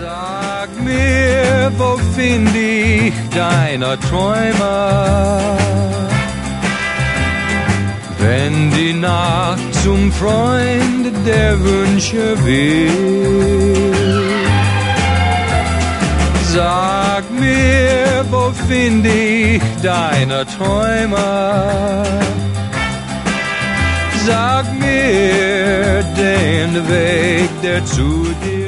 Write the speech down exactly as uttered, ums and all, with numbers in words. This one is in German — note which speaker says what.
Speaker 1: Sag mir, wo find ich deine Träume? Wenn die Nacht zum Freund der Wünsche will. Sag mir, wo find ich deine Träume? Sag mir den Weg, der zu dir